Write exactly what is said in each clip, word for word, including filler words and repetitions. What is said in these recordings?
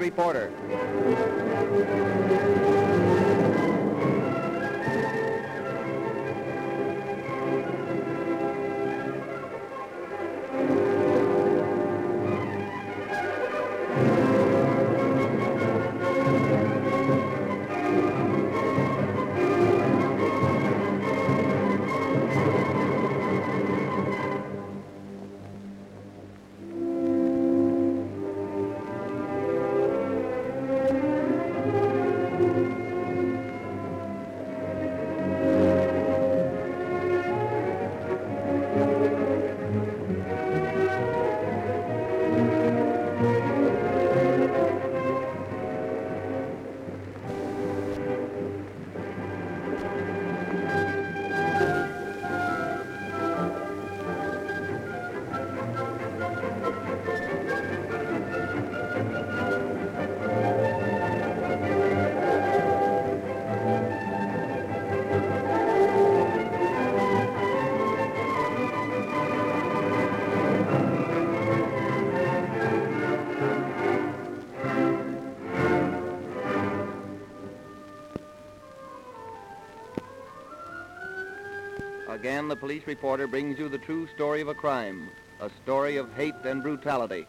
reporter. Again, the police reporter brings you the true story of a crime, a story of hate and brutality.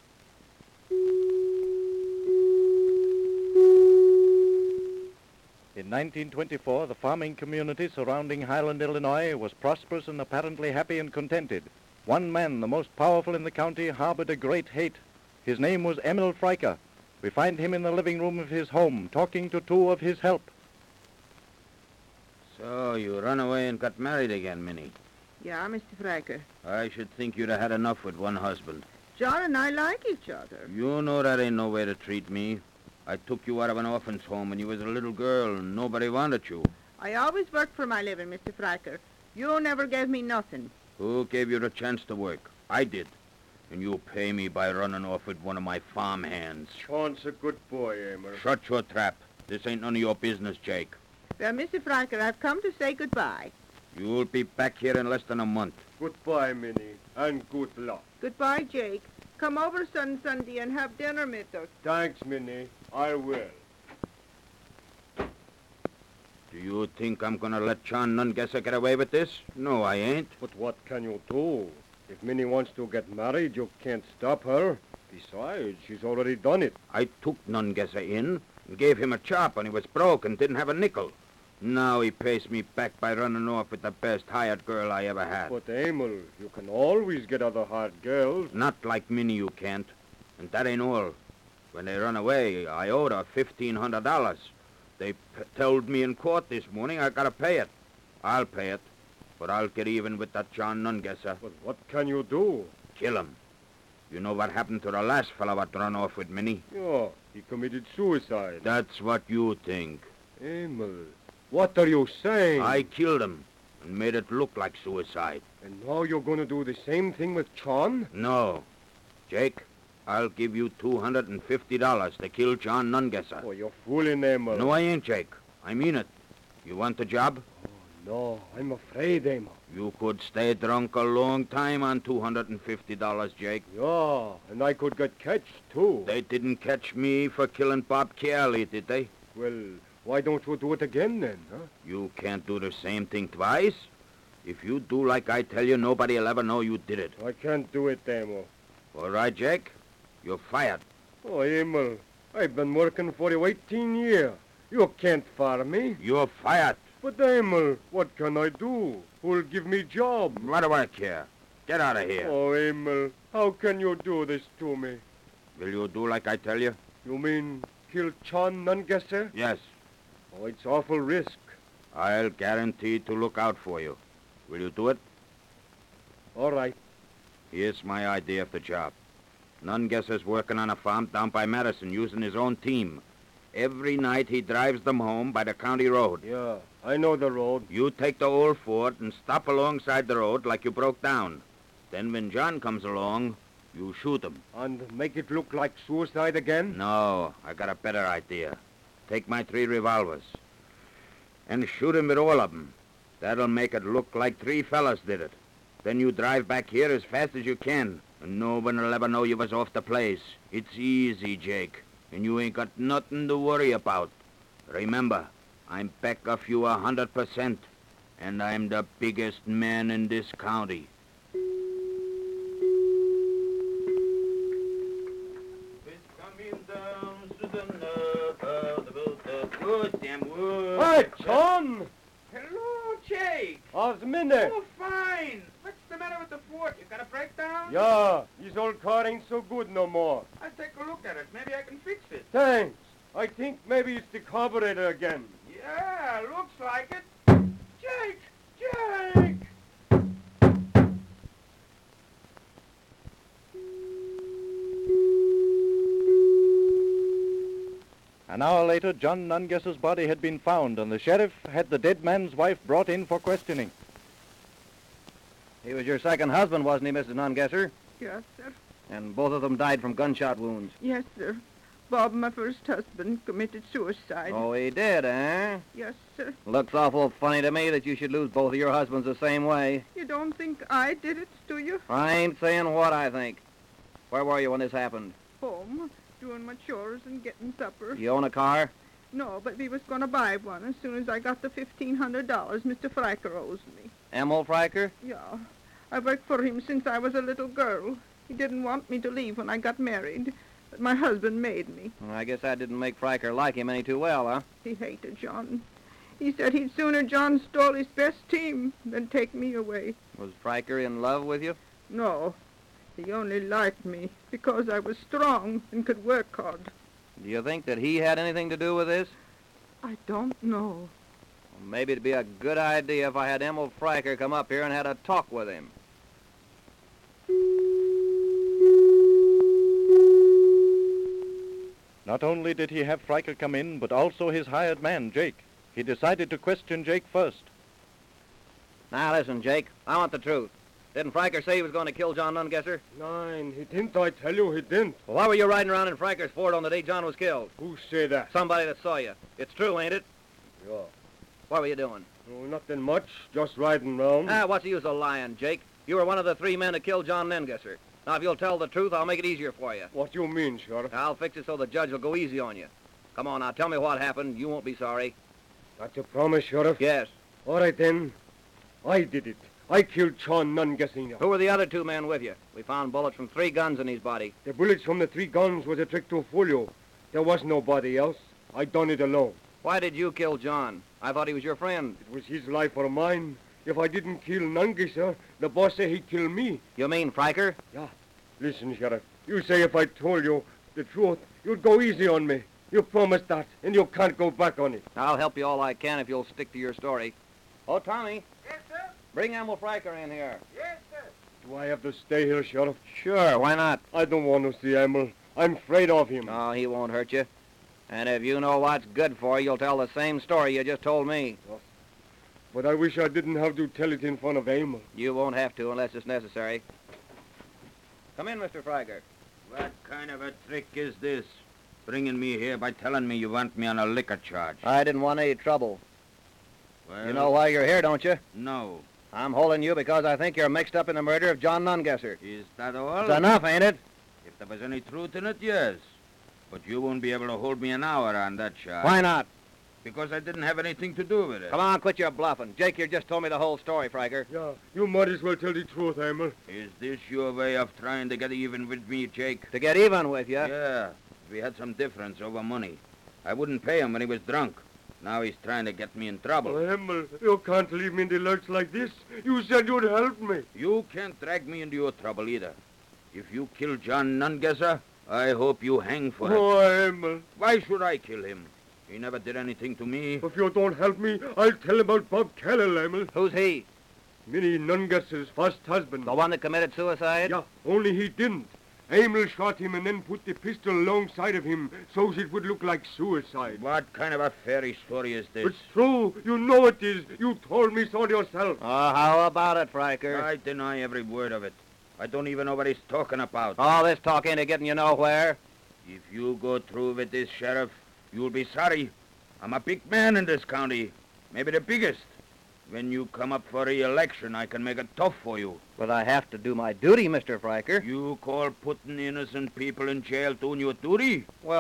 In nineteen twenty-four, the farming community surrounding Highland, Illinois, was prosperous and apparently happy and contented. One man, the most powerful in the county, harbored a great hate. His name was Emil Freiker. We find him in the living room of his home, talking to two of his help. So, you run away and got married again, Minnie. Yeah, Mister Freiker. I should think you'd have had enough with one husband. John and I like each other. You know that ain't no way to treat me. I took you out of an orphan's home when you was a little girl and nobody wanted you. I always worked for my living, Mister Freiker. You never gave me nothing. Who gave you the chance to work? I did. And you pay me by running off with one of my farm hands. Sean's a good boy, Emil. Shut your trap. This ain't none of your business, Jake. Well, Mister Freiker, I've come to say goodbye. You'll be back here in less than a month. Goodbye, Minnie, and good luck. Goodbye, Jake. Come over Sun Sunday and have dinner with us. Thanks, Minnie. I will. Do you think I'm gonna let John Nungesser get away with this? No, I ain't. But what can you do? If Minnie wants to get married, you can't stop her. Besides, she's already done it. I took Nungesser in and gave him a chop when he was broke and didn't have a nickel. Now he pays me back by running off with the best hired girl I ever had. But, Emil, you can always get other hired girls. Not like Minnie, you can't. And that ain't all. When they run away, I owed her fifteen hundred dollars. They p- told me in court this morning I gotta pay it. I'll pay it, but I'll get even with that John Nungesser. But what can you do? Kill him. You know what happened to the last fellow that run off with Minnie? Yeah, he committed suicide. That's what you think. Emil, what are you saying? I killed him and made it look like suicide. And now you're going to do the same thing with John? No. Jake, I'll give you two hundred fifty dollars to kill John Nungesser. Oh, you're fooling, Emil. No, I ain't, Jake. I mean it. You want the job? Oh, no, I'm afraid, Emil. You could stay drunk a long time on two hundred fifty dollars, Jake. Yeah, and I could get catched, too. They didn't catch me for killing Bob Kelly, did they? Well, why don't you do it again, then, huh? You can't do the same thing twice. If you do like I tell you, nobody'll ever know you did it. I can't do it, Emil. All right, Jake. You're fired. Oh, Emil, I've been working for you eighteen years. You can't fire me. You're fired. But, Emil, what can I do? Who'll give me job? What do I care? Get out of here. Oh, Emil, how can you do this to me? Will you do like I tell you? You mean kill John Nungesser? Yes. Oh, it's awful risk. I'll guarantee to look out for you. Will you do it? All right. Here's my idea of the job. Nungesser's working on a farm down by Madison using his own team. Every night he drives them home by the county road. Yeah, I know the road. You take the old Ford and stop alongside the road like you broke down. Then when John comes along, you shoot him. And make it look like suicide again? No, I got a better idea. Take my three revolvers and shoot him with all of them. That'll make it look like three fellas did it. Then you drive back here as fast as you can, and no one will ever know you was off the place. It's easy, Jake. and you ain't got nothing to worry about. Remember, I'm back of you a hundred percent, and I'm the biggest man in this county. Hey, John! Hello, Jake. How's Minnie? Oh, fine. What's the matter with the fort? You got a breakdown? Yeah, his old car ain't so good no more. I'll take a look at it. Maybe I can fix it. Thanks. I think maybe it's the carburetor again. Yeah, looks like it. Jake! Jake! An hour later, John Nungesser's body had been found, and the sheriff had the dead man's wife brought in for questioning. He was your second husband, wasn't he, Missus Nungesser? Yes, sir. And both of them died from gunshot wounds. Yes, sir. Bob, my first husband, committed suicide. Oh, he did, eh? Yes, sir. Looks awful funny to me that you should lose both of your husbands the same way. You don't think I did it, do you? I ain't saying what I think. Where were you when this happened? Home, doing my chores and getting supper. You own a car? No, but we was going to buy one as soon as I got the fifteen hundred dollars Mister Fryker owes me. Emil Fryker? Yeah. I worked for him since I was a little girl. He didn't want me to leave when I got married, but my husband made me. Well, I guess that didn't make Fryker like him any too well, huh? He hated John. He said he'd sooner John stole his best team than take me away. Was Fryker in love with you? No, he only liked me because I was strong and could work hard. Do you think that he had anything to do with this? I don't know. Well, maybe it'd be a good idea if I had Emil Fryker come up here and had a talk with him. Not only did he have Fryker come in, but also his hired man, Jake. He decided to question Jake first. Now listen, Jake, I want the truth. Didn't Fryker say he was going to kill John Nungesser? Nine, he didn't, I tell you, he didn't. Well, why were you riding around in Fryker's Ford on the day John was killed? Who say that? Somebody that saw you. It's true, ain't it? Yeah. What were you doing? Oh, nothing much, just riding round. Ah, what's the use of lying, Jake? You were one of the three men that killed John Nungesser. Now, if you'll tell the truth, I'll make it easier for you. What you mean, Sheriff? I'll fix it so the judge will go easy on you. Come on, now, tell me what happened. You won't be sorry. Got your promise, Sheriff? Yes. All right, then. I did it. I killed John Nungesser. Who were the other two men with you? We found bullets from three guns in his body. The bullets from the three guns was a trick to fool you. There was nobody else. I done it alone. Why did you kill John? I thought he was your friend. It was his life or mine. If I didn't kill Nungesser, the boss said he'd kill me. You mean Fryker? Listen, Sheriff. You say if I told you the truth, you'd go easy on me. You promised that, and you can't go back on it. I'll help you all I can if you'll stick to your story. Oh, Tommy. Yes, sir. Bring Emil Fryker in here. Yes, sir. Do I have to stay here, Sheriff? Sure, why not? I don't want to see Emil. I'm afraid of him. Oh, he won't hurt you. And if you know what's good for you, you'll tell the same story you just told me. But I wish I didn't have to tell it in front of Emil. You won't have to unless it's necessary. Come in, Mister Fryker. What kind of a trick is this? Bringing me here by telling me you want me on a liquor charge. I didn't want any trouble. Well, You know why you're here, don't you? No. I'm holding you because I think you're mixed up in the murder of John Nungesser. Is that all? It's enough, ain't it? If there was any truth in it, yes. But you won't be able to hold me an hour on that charge. Why not? Because I didn't have anything to do with it. Come on, quit your bluffing. Jake, you just told me the whole story, Fryker. Yeah, you might as well tell the truth, Emil. Is this your way of trying to get even with me, Jake? To get even with you. Yeah. We had some difference over money. I wouldn't pay him when he was drunk. Now he's trying to get me in trouble. Oh, Emil, you can't leave me in the lurch like this. You said you'd help me. You can't drag me into your trouble either. If you kill John Nungesser, I hope you hang for it. Oh, Emil. Why should I kill him? He never did anything to me. If you don't help me, I'll tell about Bob Kellel, Emil. Who's he? Minnie Nungesser's first husband. The one that committed suicide? Yeah, only he didn't. Emil shot him and then put the pistol alongside of him so it would look like suicide. What kind of a fairy story is this? It's true. You know it is. You told me so yourself. Oh, how about it, Fryker? I deny every word of it. I don't even know what he's talking about. All this talk ain't getting you nowhere. If you go through with this, Sheriff, you'll be sorry. I'm a big man in this county. Maybe the biggest. When you come up for re-election, I can make it tough for you. But I have to do my duty, Mister Fryker. You call putting innocent people in jail doing your duty? Well,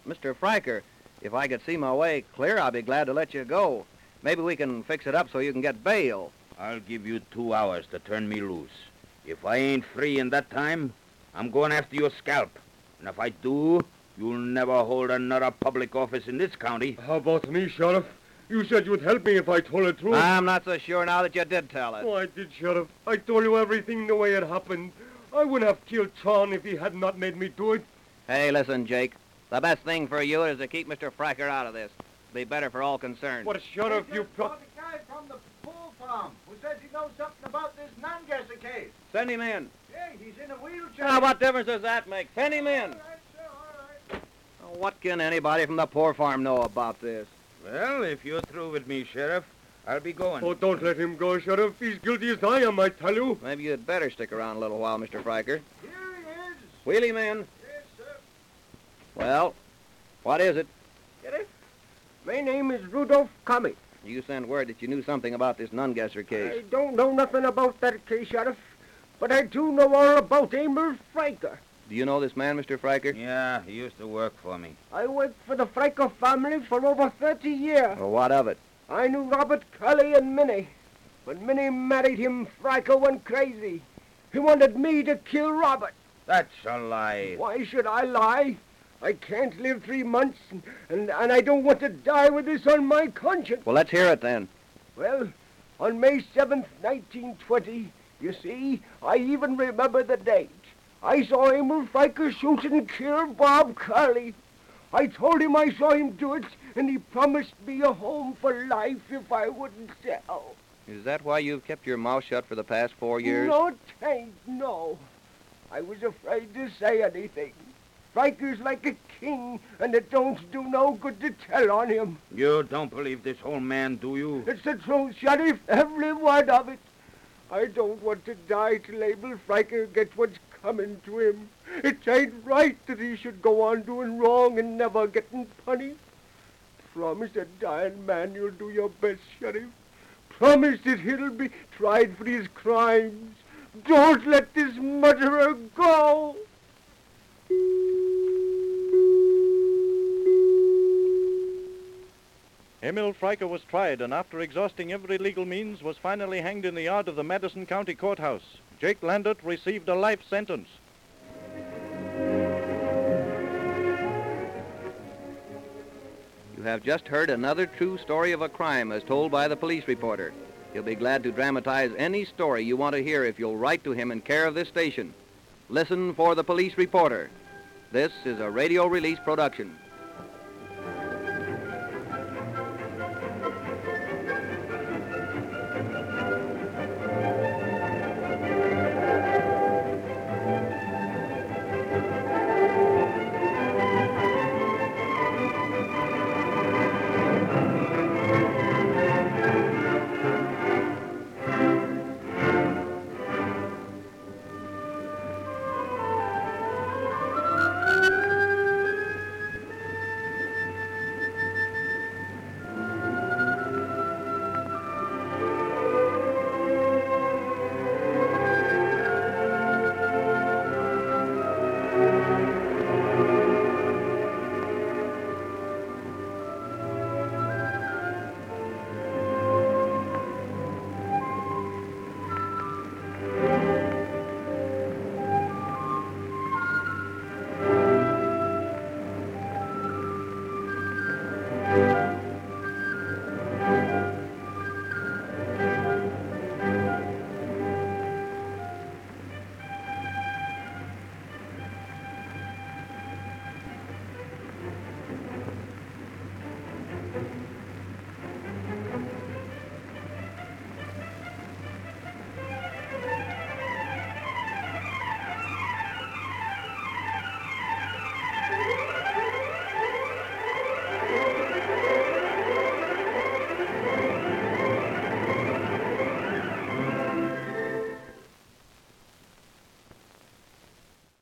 Mister Fryker, if I could see my way clear, I'd be glad to let you go. Maybe we can fix it up so you can get bail. I'll give you two hours to turn me loose. If I ain't free in that time, I'm going after your scalp. And if I do, you'll never hold another public office in this county. How about me, Sheriff? You said you'd help me if I told the truth. I'm not so sure now that you did tell it. Oh, I did, Sheriff. I told you everything the way it happened. I wouldn't have killed Tron if he had not made me do it. Hey, listen, Jake. The best thing for you is to keep Mister Fryker out of this. Be better for all concerned. But, Sheriff, you... Pro- the guy from the pool farm who says he knows something about this non-guesser case. Send him in. Yeah, he's in a wheelchair. Now, what difference does that make? Send him in. All right, sir, all right. Oh, what can anybody from the poor farm know about this? Well, if you're through with me, Sheriff, I'll be going. Oh, don't let him go, Sheriff. He's guilty as I am, I tell you. Maybe you'd better stick around a little while, Mister Fryker. Here he is. Wheel him in. Yes, sir. Well, what is it? Sheriff, my name is Rudolph Cummings. You sent word that you knew something about this nun-guesser I case. don't know nothing about that case, Sheriff, but I do know all about Emil Fryker. Do you know this man, Mister Fryker? Yeah, he used to work for me. I worked for the Fryker family for over thirty years. Well, what of it? I knew Robert Curley and Minnie. When Minnie married him, Fryker went crazy. He wanted me to kill Robert. That's a lie. Why should I lie? I can't live three months, and, and, and I don't want to die with this on my conscience. Well, let's hear it then. Well, on May seventh, nineteen twenty, you see, I even remember the date. I saw Emil Fryker shoot and kill Bob Curley. I told him I saw him do it, and he promised me a home for life if I wouldn't tell. Is that why you've kept your mouth shut for the past four years? No, tain't, no. I was afraid to say anything. Fryker's like a king, and it don't do no good to tell on him. You don't believe this whole man, do you? It's the truth, Sheriff, every word of it. I don't want to die till Emil Fryker gets what's coming to him. It ain't right that he should go on doing wrong and never getting punished. Promise a dying man you'll do your best, Sheriff. Promise that he'll be tried for his crimes. Don't let this murderer go. Emil Fryker was tried and after exhausting every legal means was finally hanged in the yard of the Madison County Courthouse. Jake Landert received a life sentence. You have just heard another true story of a crime as told by the police reporter. He'll be glad to dramatize any story you want to hear if you'll write to him in care of this station. Listen for the police reporter. This is a radio release production.